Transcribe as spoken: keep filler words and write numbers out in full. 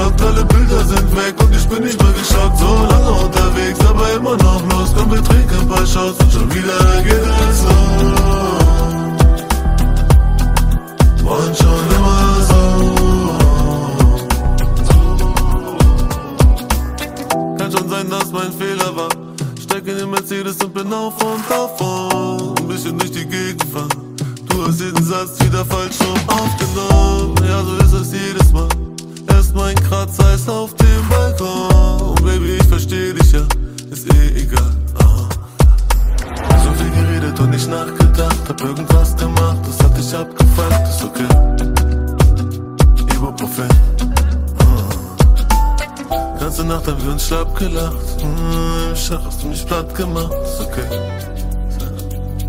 geflockt, alle Bilder sind weg und ich bin nicht mehr geschockt. So lange unterwegs, aber immer noch los. Komm, wir trinken ein paar Shots und schon wieder geht es los. Und schon immer so. Kann schon sein, dass mein Fehler war. Steig in den Mercedes und bin auf und davon. Ein bisschen durch die Gegend fahren. Du hast jeden Satz wieder falsch schon aufgenommen. Ja, so ist es jedes Mal. Erst mein Kratzer ist auf dem Balkon. Und Baby, ich versteh dich ja, ist eh egal. Aha. So viel geredet und nicht nachgedacht. Hab irgendwas gemacht, das hat dich abgefuckt. Ist okay. Ibuprofen. Ganze Nacht hab ich uns schlapp gelacht. Hm, Im Schach hast du mich platt gemacht. Ist okay.